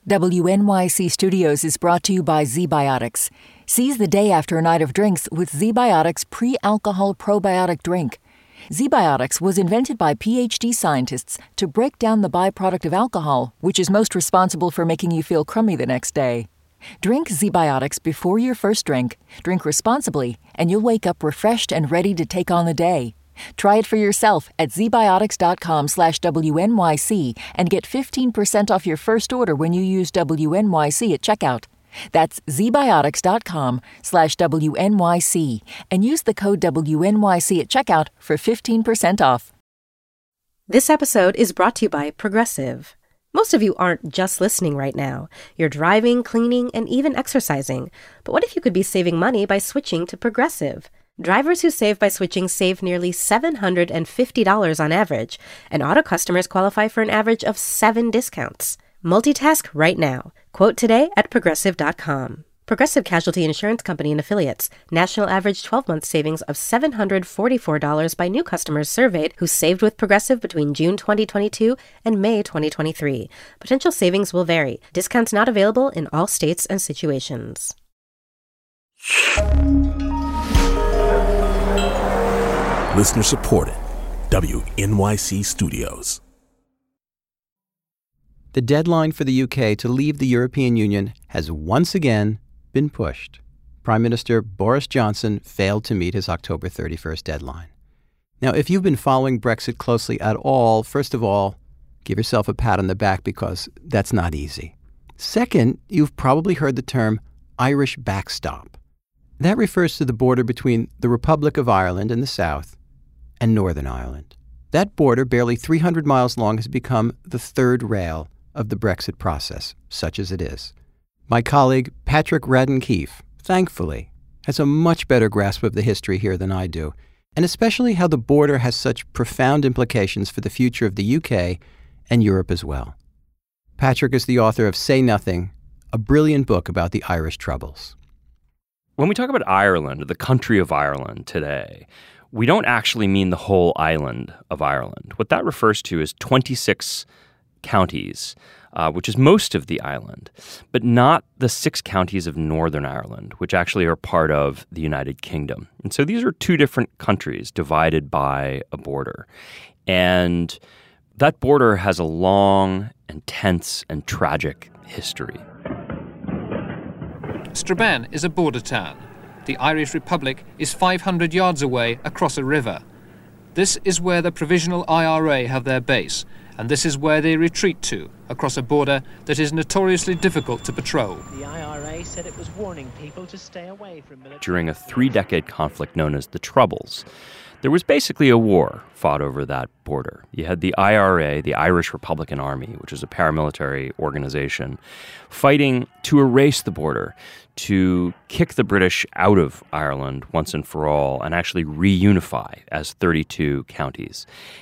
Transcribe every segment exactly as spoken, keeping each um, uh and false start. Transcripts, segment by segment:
W N Y C Studios is brought to you by ZBiotics. Seize the day after a night of drinks with ZBiotics pre-alcohol probiotic drink. ZBiotics was invented by P H D scientists to break down the byproduct of alcohol, which is most responsible for making you feel crummy the next day. Drink ZBiotics before your first drink, drink responsibly, and you'll wake up refreshed and ready to take on the day. Try it for yourself at zbiotics.com slash WNYC and get fifteen percent off your first order when you use W N Y C at checkout. That's zbiotics.com slash WNYC and use the code W N Y C at checkout for fifteen percent off. This episode is brought to you by Progressive. Most of you aren't just listening right now. You're driving, cleaning, and even exercising. But what if you could be saving money by switching to Progressive? Drivers who save by switching save nearly seven hundred fifty dollars on average, and auto customers qualify for an average of seven discounts. Multitask right now. Quote today at progressive dot com. Progressive Casualty Insurance Company and Affiliates. National average twelve-month savings of seven hundred forty-four dollars by new customers surveyed who saved with Progressive between June twenty twenty-two and May twenty twenty-three. Potential savings will vary. Discounts not available in all states and situations. Listener supported. W N Y C Studios. The deadline for the U K to leave the European Union has once again been pushed. Prime Minister Boris Johnson failed to meet his October thirty-first deadline. Now, if you've been following Brexit closely at all, first of all, give yourself a pat on the back because that's not easy. Second, you've probably heard the term Irish backstop. That refers to the border between the Republic of Ireland in the south and Northern Ireland. That border, barely three hundred miles long, has become the third rail of the Brexit process, such as it is. My colleague, Patrick Radden-Keefe, thankfully, has a much better grasp of the history here than I do, and especially how the border has such profound implications for the future of the U K and Europe as well. Patrick is the author of Say Nothing, a brilliant book about the Irish Troubles. When we talk about Ireland, the country of Ireland today, we don't actually mean the whole island of Ireland. What that refers to is twenty-six counties, uh, which is most of the island, but not the six counties of Northern Ireland, which actually are part of the United Kingdom. And so these are two different countries divided by a border. And that border has a long and tense and tragic history. Strabane is a border town. The Irish Republic is five hundred yards away across a river. This is where the Provisional I R A have their base, and this is where they retreat to, across a border that is notoriously difficult to patrol. The I R A said it was warning people to stay away from military... During a three-decade conflict known as the Troubles, there was basically a war fought over that border. You had the I R A, the Irish Republican Army, which is a paramilitary organization, fighting to erase the border, to kick the British out of Ireland once and for all, and actually reunify as thirty-two counties.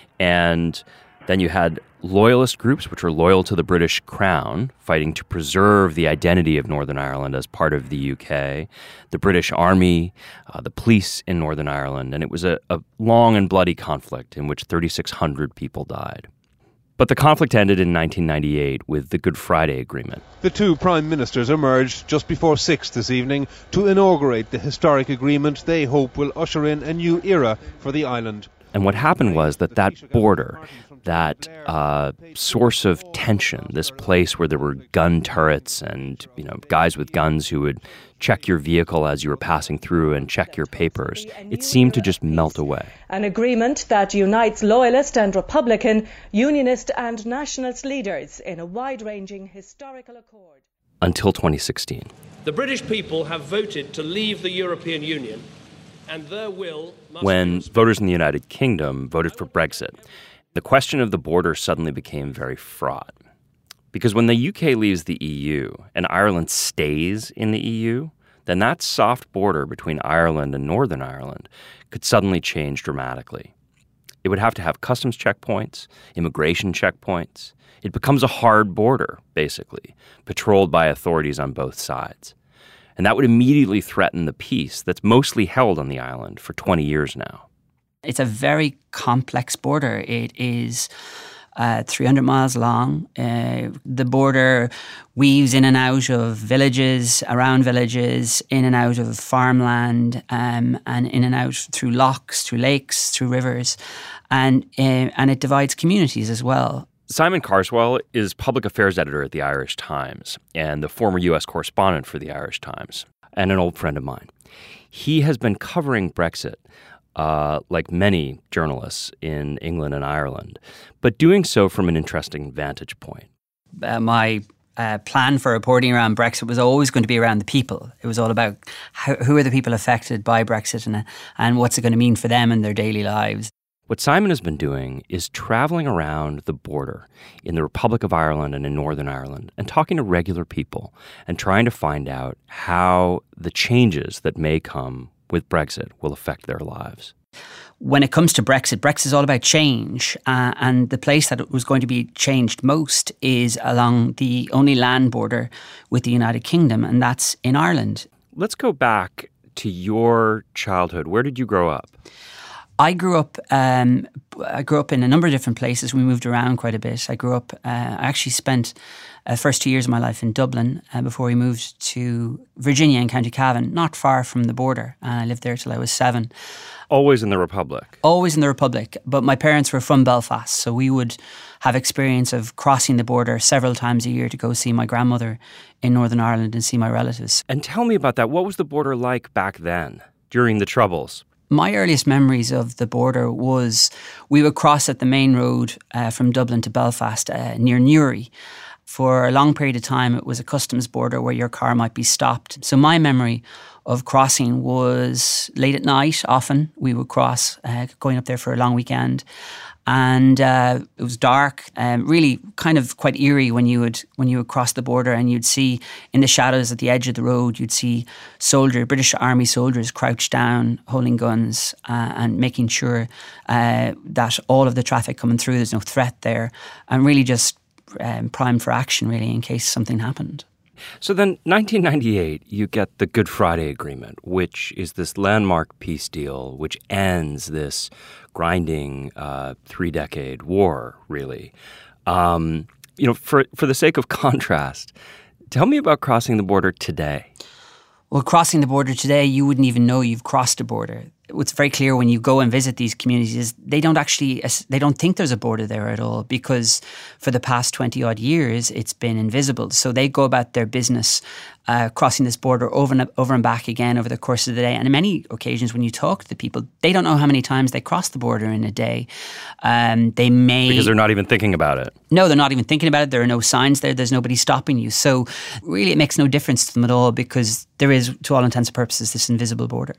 And then you had loyalist groups, which were loyal to the British Crown, fighting to preserve the identity of Northern Ireland as part of the U K, the British Army, uh, the police in Northern Ireland, and it was a, a long and bloody conflict in which thirty-six hundred people died. But the conflict ended in nineteen ninety-eight with the Good Friday Agreement. The two prime ministers emerged just before six this evening to inaugurate the historic agreement they hope will usher in a new era for the island. And what happened was that that border, that uh, source of tension, this place where there were gun turrets and, you know, guys with guns who would check your vehicle as you were passing through and check your papers, it seemed to just melt away. An agreement that unites loyalist and Republican, unionist and nationalist leaders in a wide-ranging historical accord. Until twenty sixteen. The British people have voted to leave the European Union, and their will must when voters in the United Kingdom voted for Brexit, the question of the border suddenly became very fraught. Because when the U K leaves the E U and Ireland stays in the E U, then that soft border between Ireland and Northern Ireland could suddenly change dramatically. It would have to have customs checkpoints, immigration checkpoints. It becomes a hard border, basically, patrolled by authorities on both sides. And that would immediately threaten the peace that's mostly held on the island for twenty years now. It's a very complex border. It is uh, three hundred miles long. Uh, the border weaves in and out of villages, around villages, in and out of farmland, um, and in and out through lochs, through lakes, through rivers, and uh, and it divides communities as well. Simon Carswell is public affairs editor at the Irish Times and the former U S correspondent for the Irish Times, and an old friend of mine. He has been covering Brexit, uh, like many journalists in England and Ireland, but doing so from an interesting vantage point. Uh, my uh, plan for reporting around Brexit was always going to be around the people. It was all about how, who are the people affected by Brexit and, and what's it going to mean for them in their daily lives. What Simon has been doing is traveling around the border in the Republic of Ireland and in Northern Ireland and talking to regular people and trying to find out how the changes that may come with Brexit will affect their lives. When it comes to Brexit, Brexit is all about change, uh, and the place that it was going to be changed most is along the only land border with the United Kingdom, and that's in Ireland. Let's go back to your childhood. Where did you grow up? I grew up. Um, I grew up in a number of different places. We moved around quite a bit. I grew up. Uh, I actually spent the uh, first two years of my life in Dublin uh, before we moved to Virginia in County Cavan, not far from the border. And I lived there till I was seven. Always in the Republic. Always in the Republic. But my parents were from Belfast, so we would have experience of crossing the border several times a year to go see my grandmother in Northern Ireland and see my relatives. And tell me about that. What was the border like back then, during the Troubles? My earliest memories of the border was we would cross at the main road uh, from Dublin to Belfast uh, near Newry. For a long period of time, it was a customs border where your car might be stopped. So my memory of crossing was late at night. Often we would cross, uh, going up there for a long weekend. And uh, it was dark, um, really kind of quite eerie when you would when you would cross the border, and you'd see in the shadows at the edge of the road, you'd see soldier, British Army soldiers crouched down, holding guns uh, and making sure uh, that all of the traffic coming through, there's no threat there, and really just um, primed for action, really, in case something happened. So then, nineteen ninety-eight, you get the Good Friday Agreement, which is this landmark peace deal which ends this grinding uh, three-decade war, really. Um, you know, for for the sake of contrast, tell me about crossing the border today. Well, crossing the border today, you wouldn't even know you've crossed a border. What's very clear when you go and visit these communities is they don't actually, they don't think there's a border there at all, because for the past twenty odd years, it's been invisible. So they go about their business uh, crossing this border over and, over and back again over the course of the day. And on many occasions when you talk to the people, they don't know how many times they cross the border in a day. Um, they may... Because they're not even thinking about it. No, they're not even thinking about it. There are no signs there. There's nobody stopping you. So really it makes no difference to them at all, because there is, to all intents and purposes, this invisible border.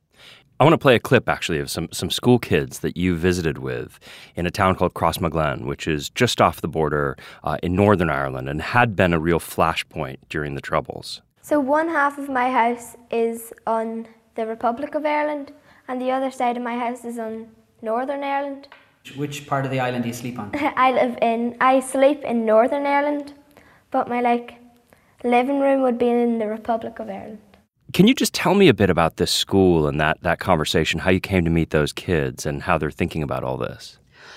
I want to play a clip, actually, of some, some school kids that you visited with in a town called Crossmaglen, which is just off the border uh, in Northern Ireland and had been a real flashpoint during the Troubles. So one half of my house is on the Republic of Ireland and the other side of my house is on Northern Ireland. Which part of the island do you sleep on? I live in, I sleep in Northern Ireland, but my like living room would be in the Republic of Ireland. Can you just tell me a bit about this school and that, that conversation, how you came to meet those kids and how they're thinking about all this?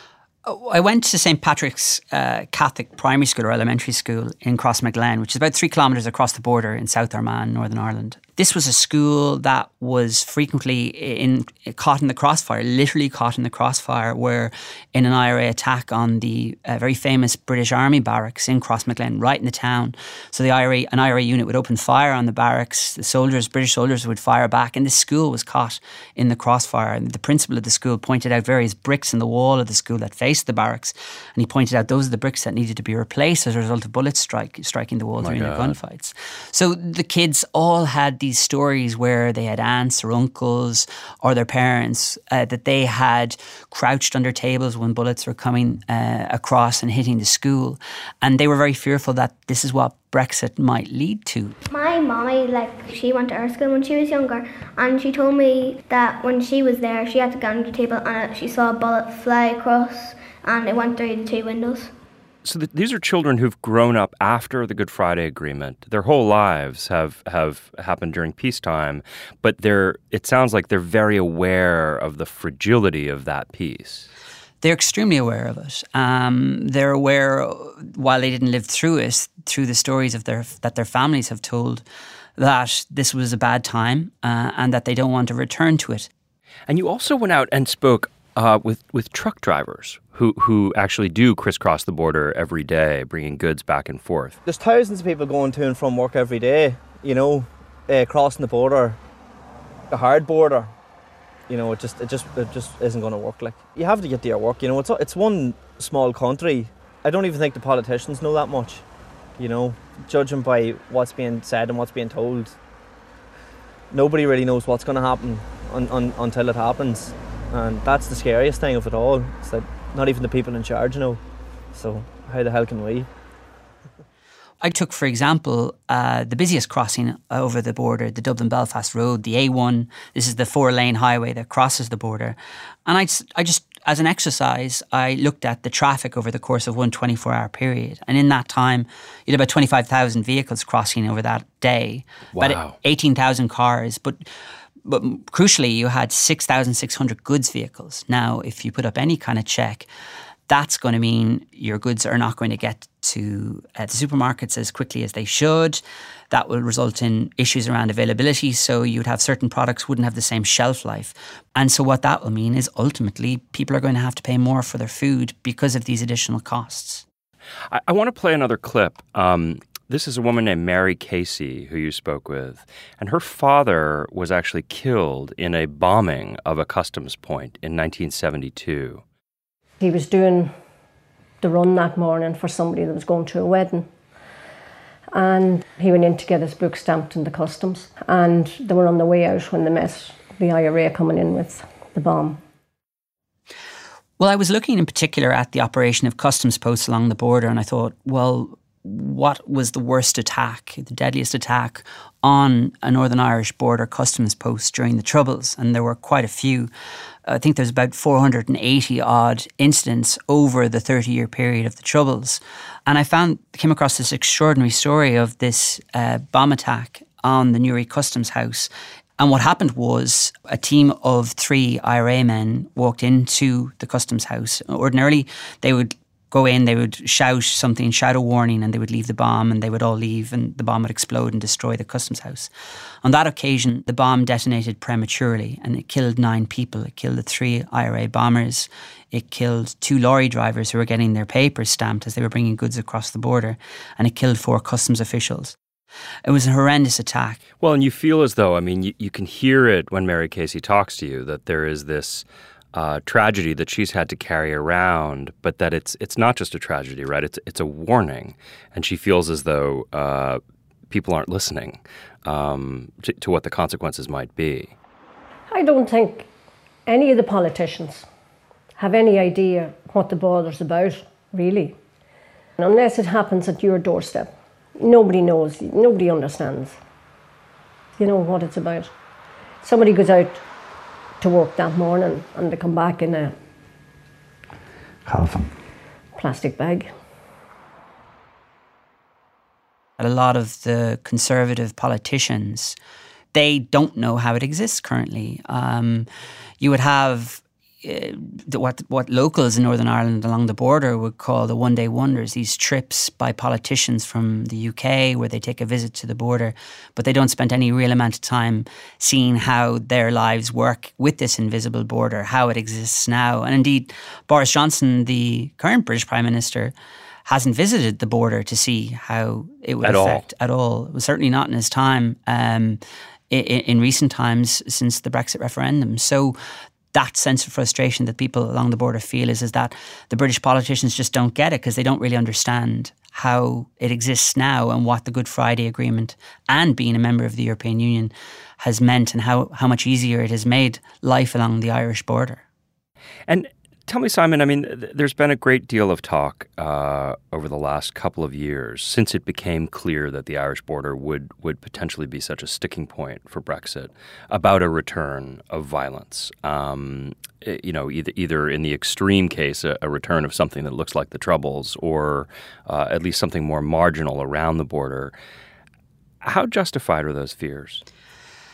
I went to Saint Patrick's uh, Catholic Primary School or Elementary School in Crossmaglen, which is about three kilometres across the border in South Armagh, Northern Ireland. This was a school that was frequently in, caught in the crossfire, literally caught in the crossfire, where in an I R A attack on the uh, very famous British Army barracks in Crossmaglen, right in the town. So the I R A, an I R A unit would open fire on the barracks, the soldiers, British soldiers would fire back, and this school was caught in the crossfire. And the principal of the school pointed out various bricks in the wall of the school that faced the barracks, and he pointed out those are the bricks that needed to be replaced as a result of bullets strike, striking the wall oh during God. their gunfights. So the kids all had these stories where they had aunts or uncles or their parents uh, that they had crouched under tables when bullets were coming uh, across and hitting the school, and they were very fearful that this is what Brexit might lead to. My mommy, like, she went to our school when she was younger, and she told me that when she was there, she had to go under the table and she saw a bullet fly across and it went through the two windows. So th- these are children who've grown up after the Good Friday Agreement. Their whole lives have, have happened during peacetime, but they're it sounds like they're very aware of the fragility of that peace. They're extremely aware of it. Um, they're aware, while they didn't live through it, through the stories of their that their families have told, that this was a bad time uh, and that they don't want to return to it. And you also went out and spoke uh, with, with truck drivers who, who actually do crisscross the border every day, bringing goods back and forth. There's thousands of people going to and from work every day, you know, uh, crossing the border, the hard border. You know, it just it just it just isn't going to work. Like, you have to get to your work. You know, it's it's one small country. I don't even think the politicians know that much. You know, judging by what's being said and what's being told, nobody really knows what's going to happen un, un, until it happens, and that's the scariest thing of it all. It's that not even the people in charge know. So how the hell can we? I took, for example, uh, the busiest crossing over the border, the Dublin-Belfast Road, the A one. This is the four-lane highway that crosses the border. And I, I just, as an exercise, I looked at the traffic over the course of one twenty-four hour period. And in that time, you had about twenty-five thousand vehicles crossing over that day. Wow. About eighteen thousand cars. But But crucially, you had six thousand six hundred goods vehicles. Now, if you put up any kind of check, that's going to mean your goods are not going to get to uh, the supermarkets as quickly as they should. That will result in issues around availability. So you'd have certain products wouldn't have the same shelf life. And so what that will mean is ultimately people are going to have to pay more for their food because of these additional costs. I, I want to play another clip. Um, this is a woman named Mary Casey who you spoke with. And her father was actually killed in a bombing of a customs point in nineteen seventy-two. He was doing the run that morning for somebody that was going to a wedding. And he went in to get his book stamped in the customs. And they were on the way out when they met the I R A coming in with the bomb. Well, I was looking in particular at the operation of customs posts along the border, and I thought, well, what was the worst attack, the deadliest attack on a Northern Irish border customs post during the Troubles? And there were quite a few. I think there's about four hundred eighty odd incidents over the thirty-year period of the Troubles. And I found, came across this extraordinary story of this uh, bomb attack on the Newry Customs House. And what happened was a team of three I R A men walked into the Customs House. Ordinarily, they would go in, they would shout something, shout a warning, and they would leave the bomb, and they would all leave, and the bomb would explode and destroy the customs house. On that occasion, the bomb detonated prematurely, and it killed nine people. It killed the three I R A bombers. It killed two lorry drivers who were getting their papers stamped as they were bringing goods across the border, and it killed four customs officials. It was a horrendous attack. Well, and you feel as though, I mean, you, you can hear it when Mary Casey talks to you, that there is this Uh, tragedy that she's had to carry around, but that it's it's not just a tragedy, right? It's it's a warning, and she feels as though uh, people aren't listening um, to, to what the consequences might be. I don't think any of the politicians have any idea what the border's about, really. And unless it happens at your doorstep, nobody knows, nobody understands, you know, what it's about. Somebody goes out to work that morning and they come back in a coffin, plastic bag. A lot of the Conservative politicians, they don't know how it exists currently. Um, you would have uh, what what locals in Northern Ireland along the border would call the one-day wonders, these trips by politicians from the U K where they take a visit to the border, but they don't spend any real amount of time seeing how their lives work with this invisible border, how it exists now. And indeed, Boris Johnson, the current British Prime Minister, hasn't visited the border to see how it would at affect all. at all. It was certainly not in his time, um, in, in recent times since the Brexit referendum. So that sense of frustration that people along the border feel is, is that the British politicians just don't get it because they don't really understand how it exists now and what the Good Friday Agreement and being a member of the European Union has meant and how, how much easier it has made life along the Irish border. And tell me, Simon, I mean, th- there's been a great deal of talk uh, over the last couple of years since it became clear that the Irish border would, would potentially be such a sticking point for Brexit about a return of violence. Um, you know, either, either in the extreme case, a, a return of something that looks like the Troubles or uh, at least something more marginal around the border. How justified are those fears?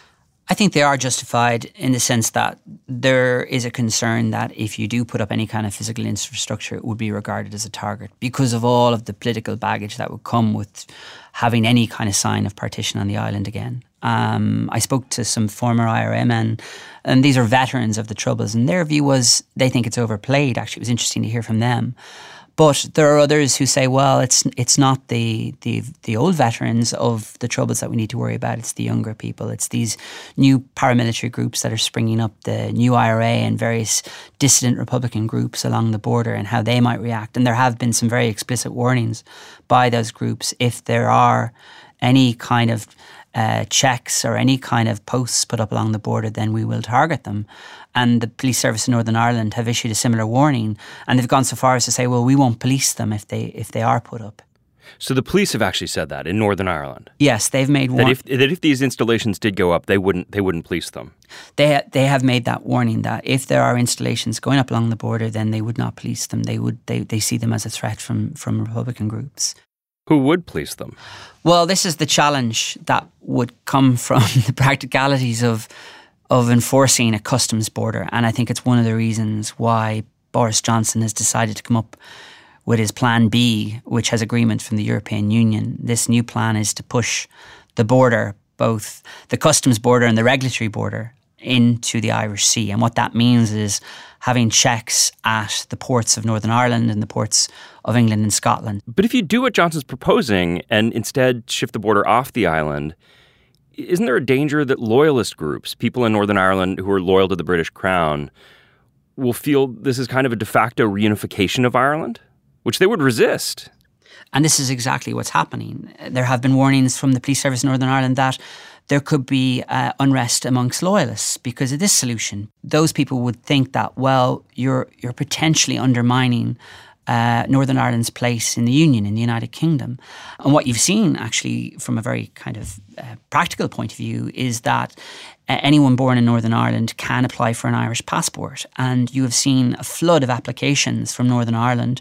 I think they are justified in the sense that there is a concern that if you do put up any kind of physical infrastructure, it would be regarded as a target because of all of the political baggage that would come with having any kind of sign of partition on the island again. Um, I spoke to some former I R A men, and these are veterans of the Troubles, and their view was they think it's overplayed. Actually, it was interesting to hear from them. But there are others who say, well, it's it's not the, the the old veterans of the Troubles that we need to worry about. It's the younger people. It's these new paramilitary groups that are springing up, the new I R A and various dissident Republican groups along the border and how they might react. And there have been some very explicit warnings by those groups. If there are any kind of uh, checks or any kind of posts put up along the border, then we will target them. And the police service in Northern Ireland have issued a similar warning, and they've gone so far as to say, well, we won't police them if they if they are put up. So the police have actually said that in Northern Ireland? Yes, they've made that if that if these installations did go up, they wouldn't they wouldn't police them. They they have made that warning that if there are installations going up along the border, then they would not police them. They would they, they see them as a threat from from Republican groups. Who would police them? Well, this is the challenge that would come from the practicalities of of enforcing a customs border. And I think it's one of the reasons why Boris Johnson has decided to come up with his Plan B, which has agreement from the European Union. This new plan is to push the border, both the customs border and the regulatory border, into the Irish Sea. And what that means is having checks at the ports of Northern Ireland and the ports of England and Scotland. But if you do what Johnson's proposing and instead shift the border off the island, isn't there a danger that loyalist groups, people in Northern Ireland who are loyal to the British Crown, will feel this is kind of a de facto reunification of Ireland, which they would resist? And this is exactly what's happening. There have been warnings from the police service in Northern Ireland that there could be uh, unrest amongst loyalists because of this solution. Those people would think that, well, you're you're potentially undermining Uh, Northern Ireland's place in the Union, in the United Kingdom. And what you've seen, actually, from a very kind of uh, practical point of view, is that uh, anyone born in Northern Ireland can apply for an Irish passport. And you have seen a flood of applications from Northern Ireland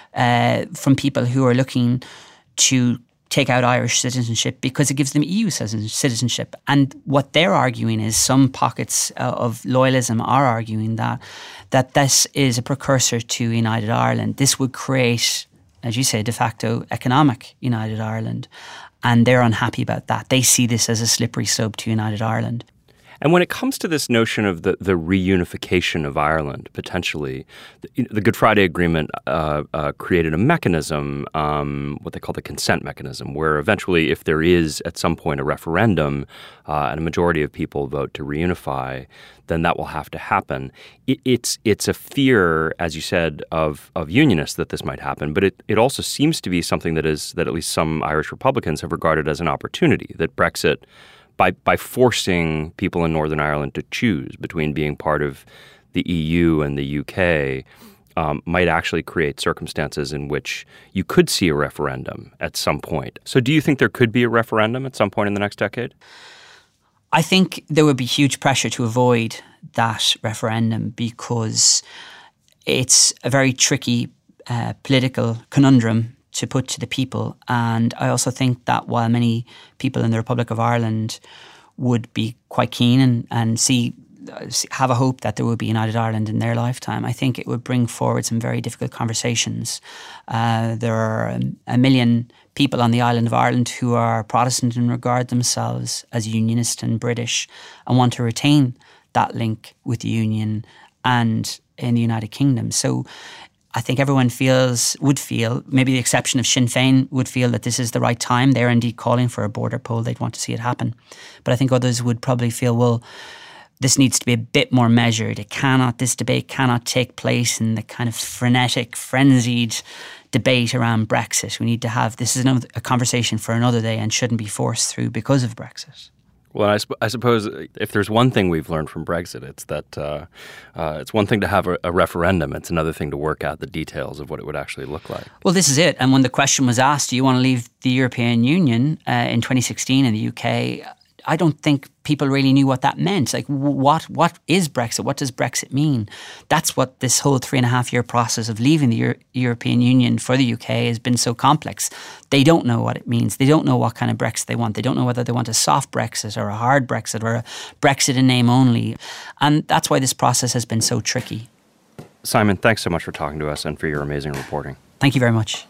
uh, from people who are looking to take out Irish citizenship because it gives them E U citizenship. And what they're arguing is some pockets uh, of loyalism are arguing that that this is a precursor to United Ireland. This would create, as you say, de facto economic United Ireland. And they're unhappy about that. They see this as a slippery slope to United Ireland. And when it comes to this notion of the, the reunification of Ireland, potentially, the, the Good Friday Agreement uh, uh, created a mechanism, um, what they call the consent mechanism, where eventually, if there is at some point a referendum uh, and a majority of people vote to reunify, then that will have to happen. It, it's it's a fear, as you said, of of unionists that this might happen, but it, it also seems to be something that is that at least some Irish Republicans have regarded as an opportunity, that Brexit, By by forcing people in Northern Ireland to choose between being part of the E U and the U K, um, might actually create circumstances in which you could see a referendum at some point. So do you think there could be a referendum at some point in the next decade? I think there would be huge pressure to avoid that referendum because it's a very tricky uh, political conundrum to put to the people. And I also think that while many people in the Republic of Ireland would be quite keen and, and see have a hope that there would be United Ireland in their lifetime, I think it would bring forward some very difficult conversations. Uh, there are a million people on the island of Ireland who are Protestant and regard themselves as unionist and British and want to retain that link with the Union and in the United Kingdom. So I think everyone feels, would feel, maybe the exception of Sinn Féin, would feel that this is the right time. They're indeed calling for a border poll. They'd want to see it happen. But I think others would probably feel, well, this needs to be a bit more measured. It cannot, this debate cannot take place in the kind of frenetic, frenzied debate around Brexit. We need to have, this is another, a conversation for another day and shouldn't be forced through because of Brexit. Well, I, sp- I suppose if there's one thing we've learned from Brexit, it's that uh, uh, it's one thing to have a, a referendum. It's another thing to work out the details of what it would actually look like. Well, this is it. And when the question was asked, do you want to leave the European Union uh, in twenty sixteen in the U K, I don't think people really knew what that meant. Like, what what is Brexit? What does Brexit mean? That's what this whole three and a half year process of leaving the Euro- European Union for the U K has been so complex. They don't know what it means. They don't know what kind of Brexit they want. They don't know whether they want a soft Brexit or a hard Brexit or a Brexit in name only. And that's why this process has been so tricky. Simon, thanks so much for talking to us and for your amazing reporting. Thank you very much.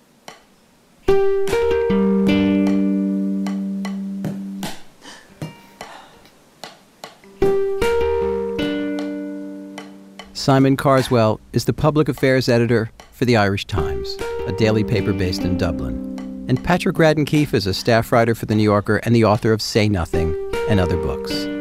Simon Carswell is the public affairs editor for the Irish Times, a daily paper based in Dublin. And Patrick Radden Keefe is a staff writer for The New Yorker and the author of Say Nothing and other books.